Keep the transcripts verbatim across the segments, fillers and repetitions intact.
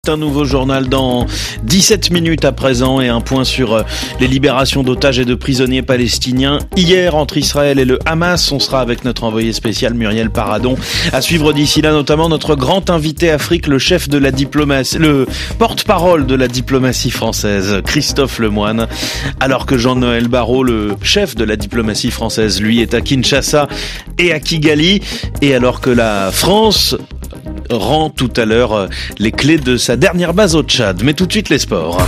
Un nouveau journal dans dix-sept minutes à présent et un point sur les libérations d'otages et de prisonniers palestiniens hier entre Israël et le Hamas. On sera avec notre envoyé spécial Muriel Paradon. À suivre d'ici là notamment notre grand invité Afrique, le chef de la diplomatie, le porte-parole de la diplomatie française, Christophe Lemoine. Alors que Jean-Noël Barrot, le chef de la diplomatie française, lui est à Kinshasa et à Kigali. Et alors que la France rend tout à l'heure les clés de sa dernière base au Tchad. Mais tout de suite les sports.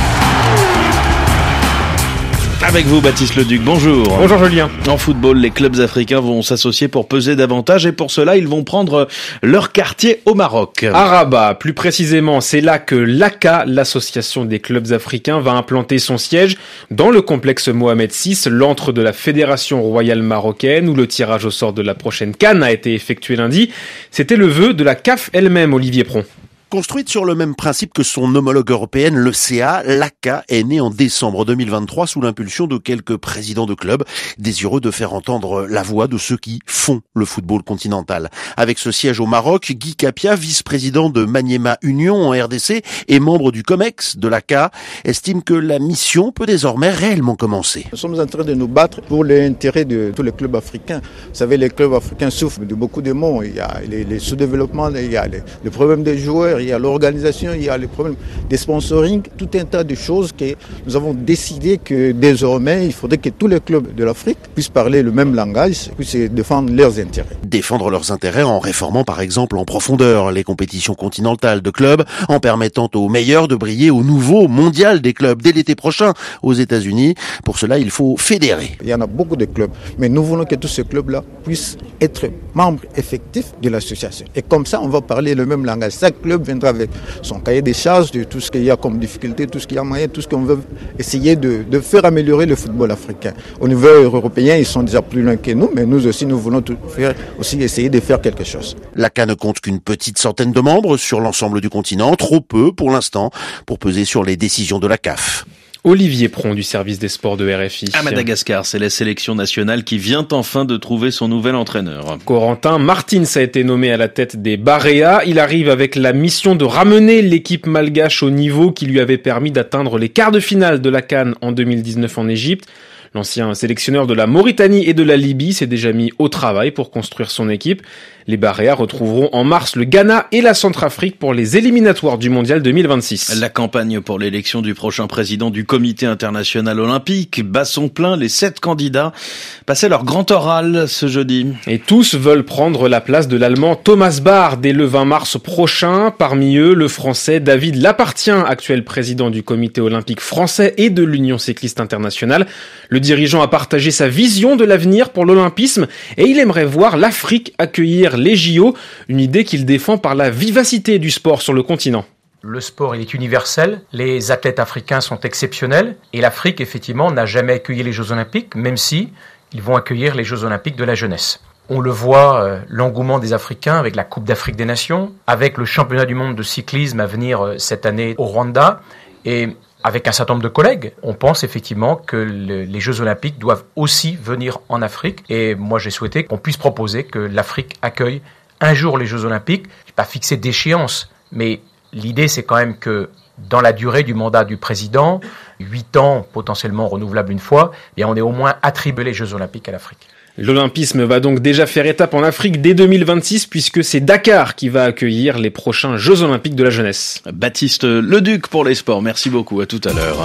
Avec vous, Baptiste Leduc, bonjour. Bonjour Julien. En football, les clubs africains vont s'associer pour peser davantage et pour cela, ils vont prendre leur quartier au Maroc. À Rabat, plus précisément, c'est là que l'A C A, l'association des clubs africains, va implanter son siège dans le complexe Mohamed six, l'antre de la Fédération royale marocaine, où le tirage au sort de la prochaine CAN a été effectué lundi. C'était le vœu de la C A F elle-même, Olivier Pron. Construite sur le même principe que son homologue européenne, le C A, l'A C A est née en décembre deux mille vingt-trois sous l'impulsion de quelques présidents de clubs désireux de faire entendre la voix de ceux qui font le football continental. Avec ce siège au Maroc, Guy Capia, vice-président de Maniema Union en R D C et membre du COMEX de l'A C A, estime que la mission peut désormais réellement commencer. Nous sommes en train de nous battre pour l'intérêt de tous les clubs africains. Vous savez, les clubs africains souffrent de beaucoup de maux. Il y a les, les sous-développements, il y a les, les problèmes des joueurs, il y a l'organisation, il y a les problèmes des sponsoring, tout un tas de choses que nous avons décidé que désormais, il faudrait que tous les clubs de l'Afrique puissent parler le même langage, puissent défendre leurs intérêts. Défendre leurs intérêts en réformant par exemple en profondeur les compétitions continentales de clubs, en permettant aux meilleurs de briller au nouveau mondial des clubs dès l'été prochain aux États-Unis. Pour cela, il faut fédérer. Il y en a beaucoup de clubs, mais nous voulons que tous ces clubs-là puissent être membres effectifs de l'association. Et comme ça, on va parler le même langage. Chaque club viendra avec son cahier des charges, de tout ce qu'il y a comme difficulté, tout ce qu'il y a moyen, tout ce qu'on veut essayer de, de faire améliorer le football africain. Au niveau européen, ils sont déjà plus loin que nous, mais nous aussi, nous voulons tout faire, aussi essayer de faire quelque chose. La C A ne compte qu'une petite centaine de membres sur l'ensemble du continent, trop peu pour l'instant, pour peser sur les décisions de la C A F. Olivier Pron du service des sports de R F I. À Madagascar, c'est la sélection nationale qui vient enfin de trouver son nouvel entraîneur. Corentin Martins a été nommé à la tête des Barea. Il arrive avec la mission de ramener l'équipe malgache au niveau qui lui avait permis d'atteindre les quarts de finale de la CAN en deux mille dix-neuf en Égypte. L'ancien sélectionneur de la Mauritanie et de la Libye s'est déjà mis au travail pour construire son équipe. Les Barea retrouveront en mars le Ghana et la Centrafrique pour les éliminatoires du Mondial deux mille vingt-six. La campagne pour l'élection du prochain président du Comité international olympique bat son plein. Les sept candidats passaient leur grand oral ce jeudi. Et tous veulent prendre la place de l'Allemand Thomas Bach dès le vingt mars prochain. Parmi eux, le Français David Lapartien, actuel président du Comité olympique français et de l'Union cycliste internationale. Le dirigeant a partagé sa vision de l'avenir pour l'olympisme et il aimerait voir l'Afrique accueillir les J O, une idée qu'il défend par la vivacité du sport sur le continent. Le sport, il est universel, les athlètes africains sont exceptionnels et l'Afrique, effectivement, n'a jamais accueilli les Jeux Olympiques, même si ils vont accueillir les Jeux Olympiques de la jeunesse. On le voit, euh, l'engouement des Africains avec la Coupe d'Afrique des Nations, avec le championnat du monde de cyclisme à venir euh, cette année au Rwanda et avec un certain nombre de collègues, on pense effectivement que le, les Jeux Olympiques doivent aussi venir en Afrique. Et moi, j'ai souhaité qu'on puisse proposer que l'Afrique accueille un jour les Jeux Olympiques. Je n'ai pas fixé d'échéance, mais l'idée, c'est quand même que dans la durée du mandat du président, huit ans potentiellement renouvelables une fois, eh bien, on ait au moins attribué les Jeux Olympiques à l'Afrique. L'olympisme va donc déjà faire étape en Afrique dès deux mille vingt-six puisque c'est Dakar qui va accueillir les prochains Jeux Olympiques de la jeunesse. Baptiste Leduc pour les sports. Merci beaucoup. À tout à l'heure.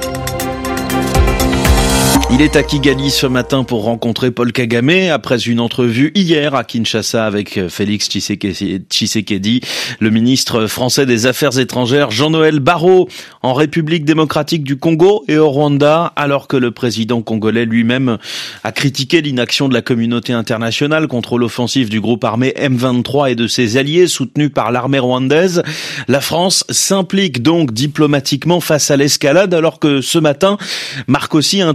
Il est à Kigali ce matin pour rencontrer Paul Kagame après une entrevue hier à Kinshasa avec Félix Tshisekedi, le ministre français des Affaires étrangères Jean-Noël Barrot en République démocratique du Congo et au Rwanda, alors que le président congolais lui-même a critiqué l'inaction de la communauté internationale contre l'offensive du groupe armé M vingt-trois et de ses alliés soutenus par l'armée rwandaise. La France s'implique donc diplomatiquement face à l'escalade alors que ce matin marque aussi un tournant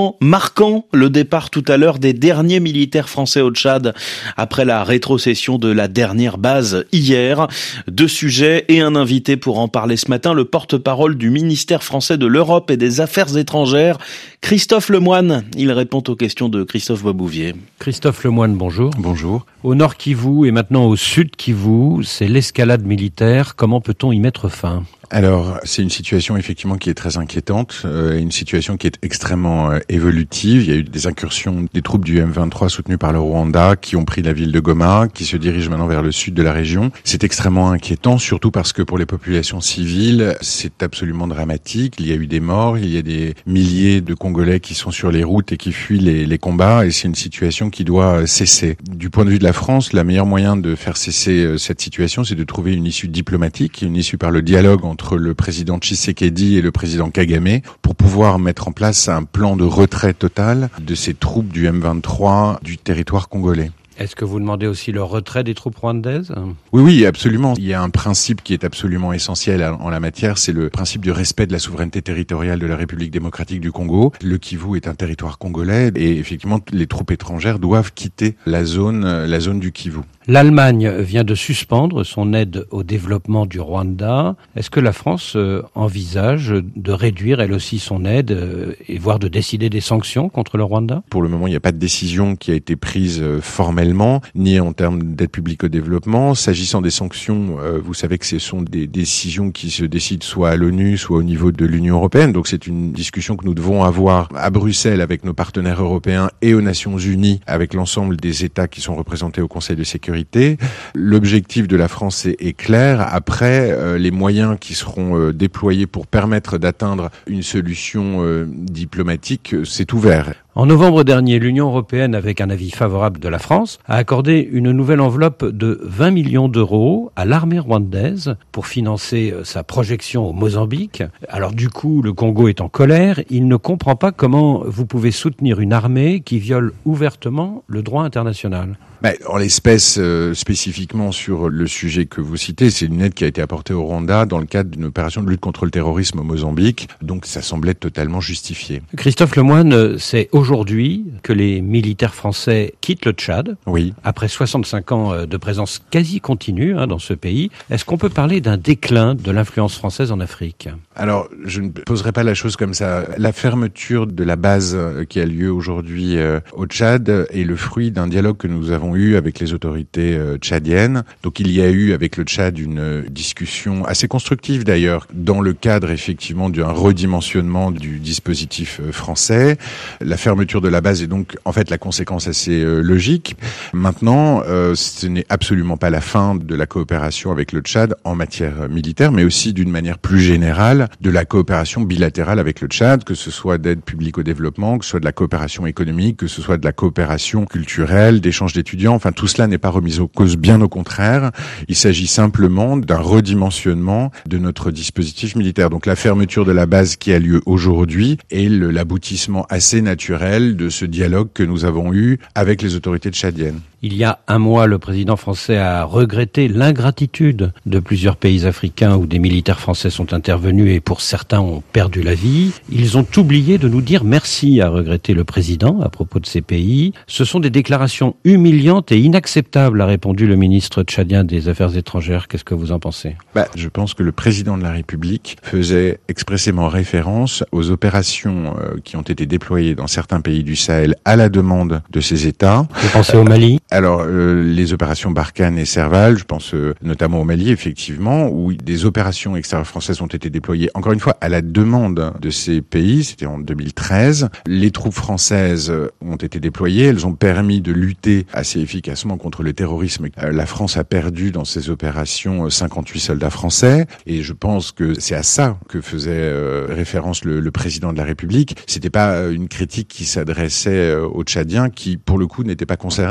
Moment marquant, le départ tout à l'heure des derniers militaires français au Tchad après la rétrocession de la dernière base hier. Deux sujets et un invité pour en parler ce matin, le porte-parole du ministère français de l'Europe et des Affaires étrangères, Christophe Lemoine. Il répond aux questions de Christophe Boisbouvier. Christophe Lemoine, bonjour. Bonjour. Au nord Kivu et maintenant au sud Kivu, c'est l'escalade militaire. Comment peut-on y mettre fin ? Alors, c'est une situation effectivement qui est très inquiétante, euh, une situation qui est extrêmement euh, évolutive. Il y a eu des incursions des troupes du M vingt-trois soutenues par le Rwanda qui ont pris la ville de Goma, qui se dirigent maintenant vers le sud de la région. C'est extrêmement inquiétant, surtout parce que pour les populations civiles, c'est absolument dramatique. Il y a eu des morts, il y a des milliers de Congolais qui sont sur les routes et qui fuient les, les combats, et c'est une situation qui doit cesser. Du point de vue de la France, le meilleur moyen de faire cesser cette situation, c'est de trouver une issue diplomatique, une issue par le dialogue entre entre le président Tshisekedi et le président Kagame pour pouvoir mettre en place un plan de retrait total de ces troupes du M vingt-trois du territoire congolais. Est-ce que vous demandez aussi le retrait des troupes rwandaises ? Oui, oui, absolument. Il y a un principe qui est absolument essentiel en la matière, c'est le principe du respect de la souveraineté territoriale de la République démocratique du Congo. Le Kivu est un territoire congolais et effectivement, les troupes étrangères doivent quitter la zone, la zone du Kivu. L'Allemagne vient de suspendre son aide au développement du Rwanda. Est-ce que la France envisage de réduire elle aussi son aide et voire de décider des sanctions contre le Rwanda ? Pour le moment, il n'y a pas de décision qui a été prise formellement, ni en termes d'aide publique au développement. S'agissant des sanctions, vous savez que ce sont des décisions qui se décident soit à l'ONU, soit au niveau de l'Union européenne. Donc c'est une discussion que nous devons avoir à Bruxelles avec nos partenaires européens et aux Nations Unies avec l'ensemble des États qui sont représentés au Conseil de sécurité. L'objectif de la France est, est clair. Après, euh, les moyens qui seront euh, déployés pour permettre d'atteindre une solution euh, diplomatique, c'est ouvert. En novembre dernier, l'Union européenne, avec un avis favorable de la France, a accordé une nouvelle enveloppe de vingt millions d'euros à l'armée rwandaise pour financer sa projection au Mozambique. Alors du coup, le Congo est en colère. Il ne comprend pas comment vous pouvez soutenir une armée qui viole ouvertement le droit international. Ben, en l'espèce, euh, spécifiquement sur le sujet que vous citez, c'est une aide qui a été apportée au Rwanda dans le cadre d'une opération de lutte contre le terrorisme au Mozambique. Donc ça semblait totalement justifié. Christophe Lemoine, c'est aujourd'hui que les militaires français quittent le Tchad. Oui. Après soixante-cinq ans de présence quasi continue hein, dans ce pays. Est-ce qu'on peut parler d'un déclin de l'influence française en Afrique ? Alors, je ne poserai pas la chose comme ça. La fermeture de la base qui a lieu aujourd'hui euh, au Tchad est le fruit d'un dialogue que nous avons eu avec les autorités euh, tchadiennes. Donc il y a eu avec le Tchad une euh, discussion assez constructive d'ailleurs, dans le cadre effectivement d'un redimensionnement du dispositif euh, français. La fermeture de la base est donc en fait la conséquence assez euh, logique. Maintenant, euh, ce n'est absolument pas la fin de la coopération avec le Tchad en matière militaire, mais aussi d'une manière plus générale de la coopération bilatérale avec le Tchad, que ce soit d'aide publique au développement, que ce soit de la coopération économique, que ce soit de la coopération culturelle, d'échange d'étudiants. Enfin, tout cela n'est pas remis en cause, bien au contraire. Il s'agit simplement d'un redimensionnement de notre dispositif militaire. Donc la fermeture de la base qui a lieu aujourd'hui est le, l'aboutissement assez naturel de ce dialogue que nous avons eu avec les autorités tchadiennes. Il y a un mois, le président français a regretté l'ingratitude de plusieurs pays africains où des militaires français sont intervenus et pour certains ont perdu la vie. Ils ont oublié de nous dire merci, a regretté le président à propos de ces pays. Ce sont des déclarations humiliantes et inacceptables, a répondu le ministre tchadien des Affaires étrangères. Qu'est-ce que vous en pensez ? Bah, je pense que le président de la République faisait expressément référence aux opérations euh, qui ont été déployées dans certains pays du Sahel à la demande de ces États. Vous pensez au Mali ? Alors, euh, les opérations Barkhane et Serval, je pense euh, notamment au Mali, effectivement, où des opérations extérieures françaises ont été déployées, encore une fois, à la demande de ces pays, c'était en deux mille treize. Les troupes françaises ont été déployées, elles ont permis de lutter assez efficacement contre le terrorisme. Euh, la France a perdu dans ces opérations cinquante-huit soldats français, et je pense que c'est à ça que faisait euh, référence le, le président de la République. C'était pas une critique qui s'adressait euh, aux Tchadiens, qui, pour le coup, n'étaient pas concernés par ces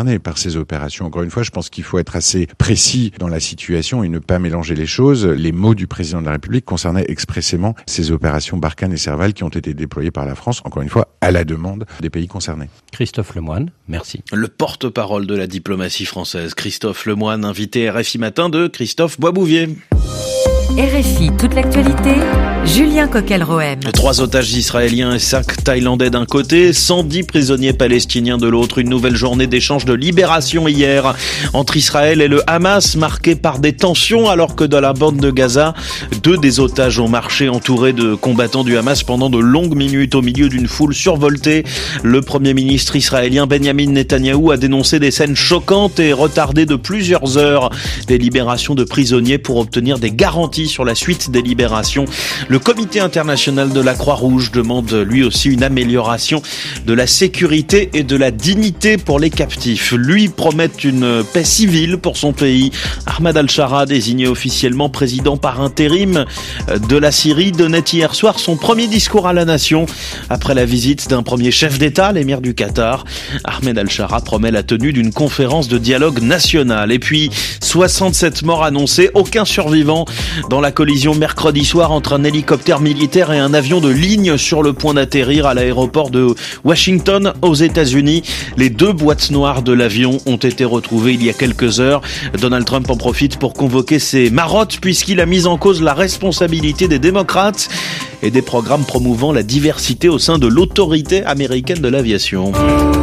ces opérations. Encore une fois, je pense qu'il faut être assez précis dans la situation et ne pas mélanger les choses. Les mots du président de la République concernaient expressément ces opérations Barkhane et Serval qui ont été déployées par la France, encore une fois, à la demande des pays concernés. Christophe Lemoine, merci. Le porte-parole de la diplomatie française, Christophe Lemoine, invité R F I Matin de Christophe Boisbouvier. R F I, toute l'actualité, Julien Coquel-Rohem. Trois otages israéliens et cinq Thaïlandais d'un côté, cent dix prisonniers palestiniens de l'autre. Une nouvelle journée d'échange de libération hier entre Israël et le Hamas, marquée par des tensions alors que dans la bande de Gaza, deux des otages ont marché entourés de combattants du Hamas pendant de longues minutes au milieu d'une foule survoltée. Le premier ministre israélien Benjamin Netanyahou a dénoncé des scènes choquantes et retardé de plusieurs heures les libérations de prisonniers pour obtenir des garanties sur la suite des libérations. Le Comité international de la Croix-Rouge demande lui aussi une amélioration de la sécurité et de la dignité pour les captifs. Lui promet une paix civile pour son pays. Ahmed al-Shara, désigné officiellement président par intérim de la Syrie, donnait hier soir son premier discours à la nation après la visite d'un premier chef d'État, l'émir du Qatar. Ahmed al-Shara promet la tenue d'une conférence de dialogue national. Et puis, soixante-sept morts annoncés, aucun survivant dans la collision mercredi soir entre un hélicoptère militaire et un avion de ligne sur le point d'atterrir à l'aéroport de Washington aux États-Unis. Les deux boîtes noires de l'avion ont été retrouvées il y a quelques heures. Donald Trump en profite pour convoquer ses marottes puisqu'il a mis en cause la responsabilité des démocrates et des programmes promouvant la diversité au sein de l'autorité américaine de l'aviation.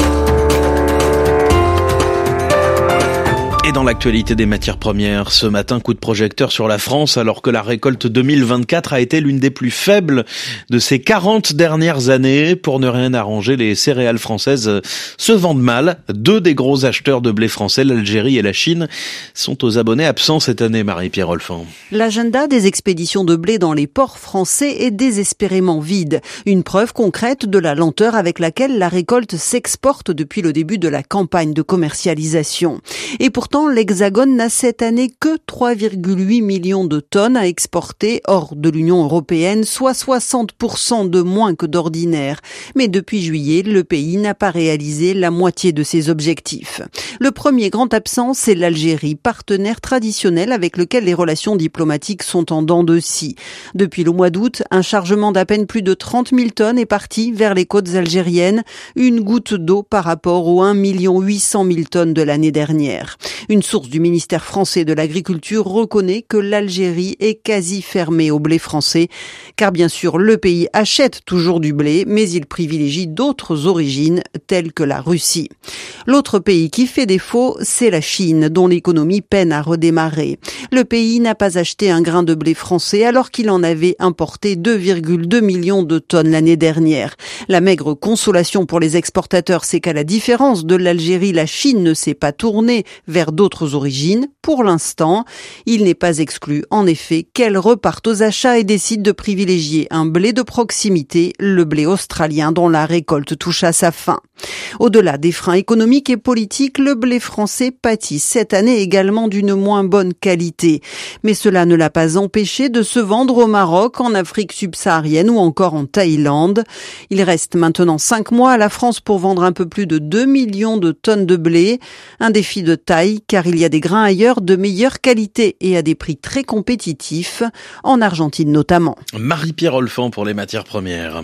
Et dans l'actualité des matières premières, ce matin, coup de projecteur sur la France alors que la récolte deux mille vingt-quatre a été l'une des plus faibles de ces quarante dernières années. Pour ne rien arranger, les céréales françaises se vendent mal. Deux des gros acheteurs de blé français, l'Algérie et la Chine, sont aux abonnés absents cette année, Marie-Pierre Olfan. L'agenda des expéditions de blé dans les ports français est désespérément vide. Une preuve concrète de la lenteur avec laquelle la récolte s'exporte depuis le début de la campagne de commercialisation. Et pourtant, l'Hexagone n'a cette année que trois virgule huit millions de tonnes à exporter hors de l'Union européenne, soit soixante pour cent de moins que d'ordinaire. Mais depuis juillet, le pays n'a pas réalisé la moitié de ses objectifs. Le premier grand absent, c'est l'Algérie, partenaire traditionnel avec lequel les relations diplomatiques sont en dents de scie. Depuis le mois d'août, un chargement d'à peine plus de trente mille tonnes est parti vers les côtes algériennes, une goutte d'eau par rapport aux un million huit cent mille tonnes de l'année dernière. Une source du ministère français de l'Agriculture reconnaît que l'Algérie est quasi fermée au blé français, car bien sûr le pays achète toujours du blé, mais il privilégie d'autres origines telles que la Russie. L'autre pays qui fait défaut, c'est la Chine, dont l'économie peine à redémarrer. Le pays n'a pas acheté un grain de blé français alors qu'il en avait importé deux virgule deux millions de tonnes l'année dernière. La maigre consolation pour les exportateurs, c'est qu'à la différence de l'Algérie, la Chine ne s'est pas tournée vers d'autres origines. Pour l'instant, il n'est pas exclu, en effet, qu'elle reparte aux achats et décide de privilégier un blé de proximité, le blé australien dont la récolte touche à sa fin. Au-delà des freins économiques et politiques, le blé français pâtit cette année également d'une moins bonne qualité. Mais cela ne l'a pas empêché de se vendre au Maroc, en Afrique subsaharienne ou encore en Thaïlande. Il reste maintenant cinq mois à la France pour vendre un peu plus de deux millions de tonnes de blé. Un défi de taille, car il y a des grains ailleurs de meilleure qualité et à des prix très compétitifs, en Argentine notamment. Marie-Pierre Olfan pour les matières premières.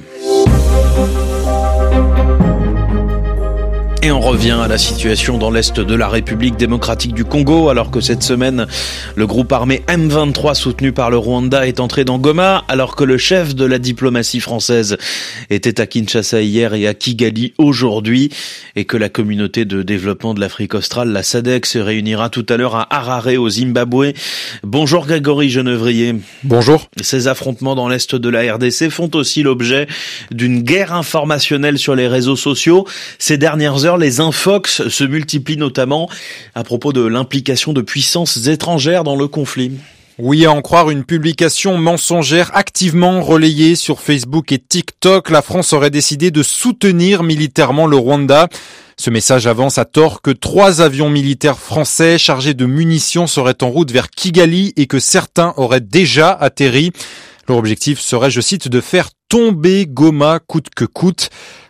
Et on revient à la situation dans l'est de la République démocratique du Congo, alors que cette semaine, le groupe armé M vingt-trois soutenu par le Rwanda est entré dans Goma, alors que le chef de la diplomatie française était à Kinshasa hier et à Kigali aujourd'hui, et que la communauté de développement de l'Afrique australe, la S A D C, se réunira tout à l'heure à Harare au Zimbabwe. Bonjour Grégory Genevrier. Bonjour. Ces affrontements dans l'est de la R D C font aussi l'objet d'une guerre informationnelle sur les réseaux sociaux. Ces dernières heures, les infox se multiplient notamment à propos de l'implication de puissances étrangères dans le conflit. Oui, à en croire une publication mensongère activement relayée sur Facebook et TikTok, la France aurait décidé de soutenir militairement le Rwanda. Ce message avance à tort que trois avions militaires français chargés de munitions seraient en route vers Kigali et que certains auraient déjà atterri. Leur objectif serait, je cite, de faire tomber Goma coûte que coûte.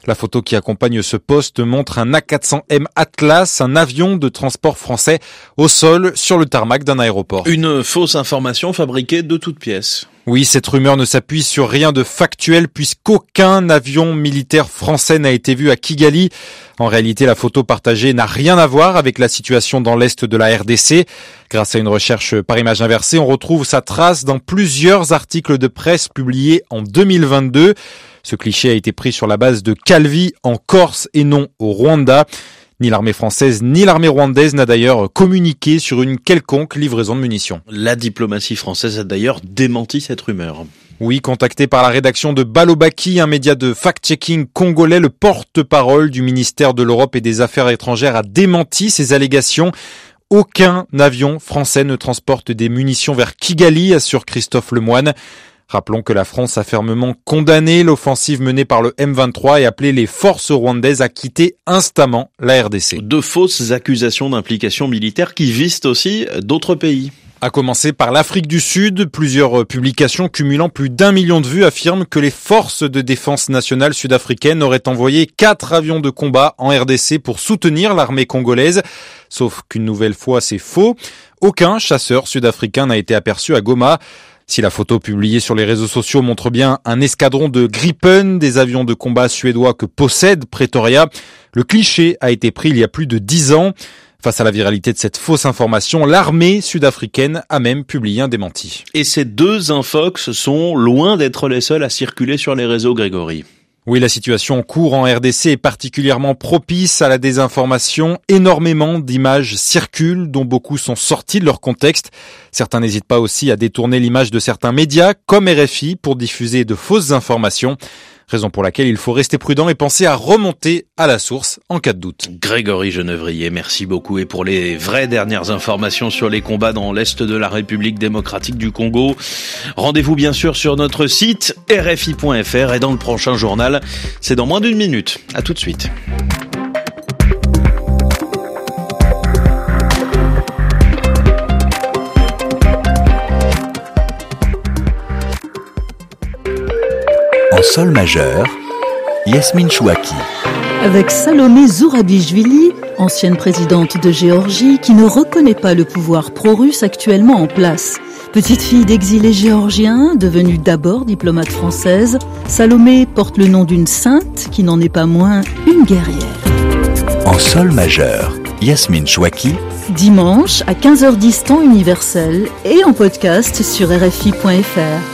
La photo qui accompagne ce post montre un A quatre cents M Atlas, un avion de transport français au sol sur le tarmac d'un aéroport. Une fausse information fabriquée de toutes pièces. Oui, cette rumeur ne s'appuie sur rien de factuel puisqu'aucun avion militaire français n'a été vu à Kigali. En réalité, la photo partagée n'a rien à voir avec la situation dans l'est de la R D C. Grâce à une recherche par image inversée, on retrouve sa trace dans plusieurs articles de presse publiés en deux mille vingt-deux. Ce cliché a été pris sur la base de Calvi en Corse et non au Rwanda. Ni l'armée française ni l'armée rwandaise n'a d'ailleurs communiqué sur une quelconque livraison de munitions. La diplomatie française a d'ailleurs démenti cette rumeur. Oui, contacté par la rédaction de Balobaki, un média de fact-checking congolais, le porte-parole du ministère de l'Europe et des Affaires étrangères a démenti ces allégations. Aucun avion français ne transporte des munitions vers Kigali, assure Christophe Lemoine. Rappelons que la France a fermement condamné l'offensive menée par le M vingt-trois et appelé les forces rwandaises à quitter instamment la R D C. De fausses accusations d'implication militaire qui visent aussi d'autres pays. À commencer par l'Afrique du Sud, plusieurs publications cumulant plus d'un million de vues affirment que les forces de défense nationale sud-africaines auraient envoyé quatre avions de combat en R D C pour soutenir l'armée congolaise. Sauf qu'une nouvelle fois, c'est faux. Aucun chasseur sud-africain n'a été aperçu à Goma. Si la photo publiée sur les réseaux sociaux montre bien un escadron de Gripen, des avions de combat suédois que possède Pretoria, le cliché a été pris il y a plus de dix ans. Face à la viralité de cette fausse information, l'armée sud-africaine a même publié un démenti. Et ces deux infox sont loin d'être les seuls à circuler sur les réseaux, Grégory. Oui, la situation en cours en R D C est particulièrement propice à la désinformation. Énormément d'images circulent, dont beaucoup sont sorties de leur contexte. Certains n'hésitent pas aussi à détourner l'image de certains médias, comme R F I, pour diffuser de fausses informations. Raison pour laquelle il faut rester prudent et penser à remonter à la source en cas de doute. Grégory Genevrier, merci beaucoup. Et pour les vraies dernières informations sur les combats dans l'Est de la République démocratique du Congo, rendez-vous bien sûr sur notre site R F I point F R et dans le prochain journal, c'est dans moins d'une minute. À tout de suite. En sol majeur, Yasmine Chouaki. Avec Salomé Zourabichvili, ancienne présidente de Géorgie, qui ne reconnaît pas le pouvoir pro-russe actuellement en place. Petite fille d'exilés géorgiens, devenue d'abord diplomate française, Salomé porte le nom d'une sainte qui n'en est pas moins une guerrière. En sol majeur, Yasmine Chouaki. Dimanche à quinze heures dix temps universel et en podcast sur R F I point F R.